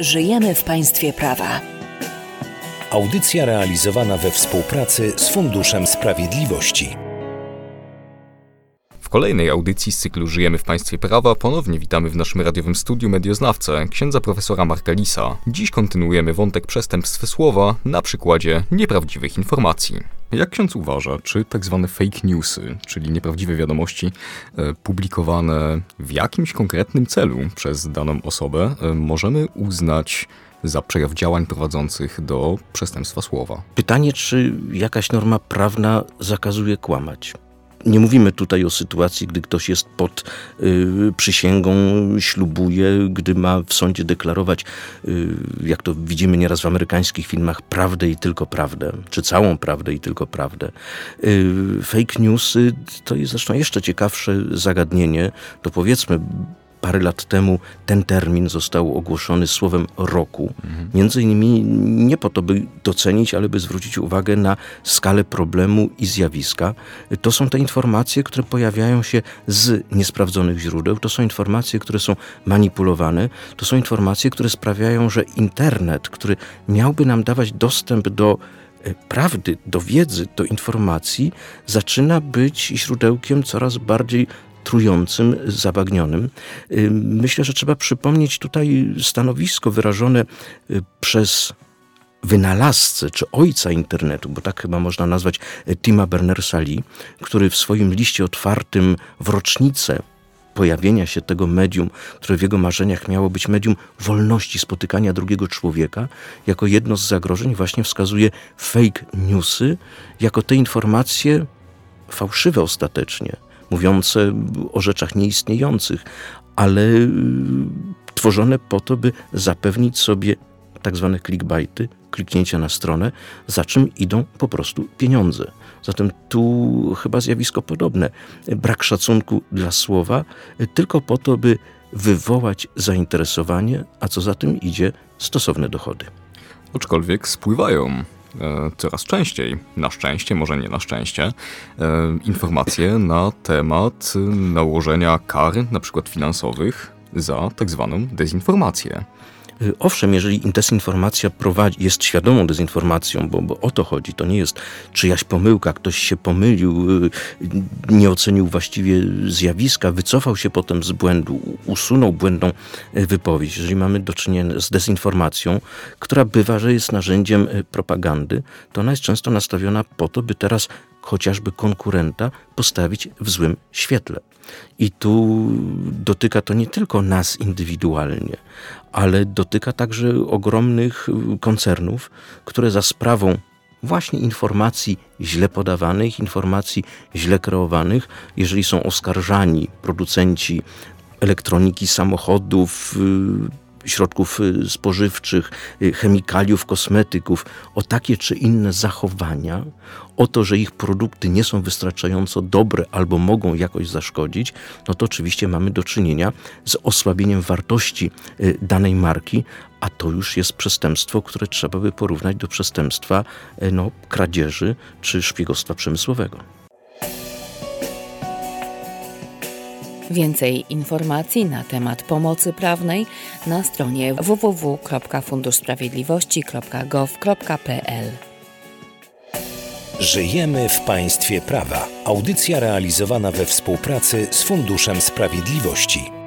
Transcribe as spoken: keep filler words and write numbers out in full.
Żyjemy w państwie prawa. Audycja realizowana we współpracy z Funduszem Sprawiedliwości. W kolejnej audycji z cyklu Żyjemy w państwie prawa ponownie witamy w naszym radiowym studiu medioznawcę, księdza profesora Marka Lisa. Dziś kontynuujemy wątek przestępstw słowa na przykładzie nieprawdziwych informacji. Jak ksiądz uważa, czy tak zwane fake newsy, czyli nieprawdziwe wiadomości e, publikowane w jakimś konkretnym celu przez daną osobę, e, możemy uznać za przejaw działań prowadzących do przestępstwa słowa? Pytanie, czy jakaś norma prawna zakazuje kłamać? Nie mówimy tutaj o sytuacji, gdy ktoś jest pod y, przysięgą, ślubuje, gdy ma w sądzie deklarować, y, jak to widzimy nieraz w amerykańskich filmach, prawdę i tylko prawdę, czy całą prawdę i tylko prawdę. Y, fake newsy to jest zresztą jeszcze ciekawsze zagadnienie. To powiedzmy, parę lat temu ten termin został ogłoszony słowem roku. Mhm. Między innymi nie po to, by docenić, ale by zwrócić uwagę na skalę problemu i zjawiska. To są te informacje, które pojawiają się z niesprawdzonych źródeł. To są informacje, które są manipulowane. To są informacje, które sprawiają, że internet, który miałby nam dawać dostęp do prawdy, do wiedzy, do informacji, zaczyna być źródełkiem coraz bardziej trującym, zabagnionym. Myślę, że trzeba przypomnieć tutaj stanowisko wyrażone przez wynalazcę, czy ojca internetu, bo tak chyba można nazwać Tima Berners-Lee, który w swoim liście otwartym w rocznicę pojawienia się tego medium, które w jego marzeniach miało być medium wolności spotykania drugiego człowieka, jako jedno z zagrożeń właśnie wskazuje fake newsy, jako te informacje fałszywe ostatecznie, mówiące o rzeczach nieistniejących, ale tworzone po to, by zapewnić sobie tak zwane clickbaity, kliknięcia na stronę, za czym idą po prostu pieniądze. Zatem tu chyba zjawisko podobne. Brak szacunku dla słowa, tylko po to, by wywołać zainteresowanie, a co za tym idzie, stosowne dochody. Aczkolwiek spływają coraz częściej, na szczęście, może nie na szczęście, informacje na temat nałożenia kar, na przykład finansowych, za tak zwaną dezinformację. Owszem, jeżeli dezinformacja prowadzi, jest świadomą dezinformacją, bo, bo o to chodzi, to nie jest czyjaś pomyłka, ktoś się pomylił, nie ocenił właściwie zjawiska, wycofał się potem z błędu, usunął błędną wypowiedź. Jeżeli mamy do czynienia z dezinformacją, która bywa, że jest narzędziem propagandy, to ona jest często nastawiona po to, by teraz chociażby konkurenta postawić w złym świetle. I tu dotyka to nie tylko nas indywidualnie, ale dotyka także ogromnych koncernów, które za sprawą właśnie informacji źle podawanych, informacji źle kreowanych, jeżeli są oskarżani producenci elektroniki, samochodów, środków spożywczych, chemikaliów, kosmetyków, o takie czy inne zachowania, o to, że ich produkty nie są wystarczająco dobre albo mogą jakoś zaszkodzić, no to oczywiście mamy do czynienia z osłabieniem wartości danej marki, a to już jest przestępstwo, które trzeba by porównać do przestępstwa no, kradzieży czy szpiegostwa przemysłowego. Więcej informacji na temat pomocy prawnej na stronie w w w kropka fundusz sprawiedliwości kropka gov kropka p l. Żyjemy w państwie prawa. Audycja realizowana we współpracy z Funduszem Sprawiedliwości.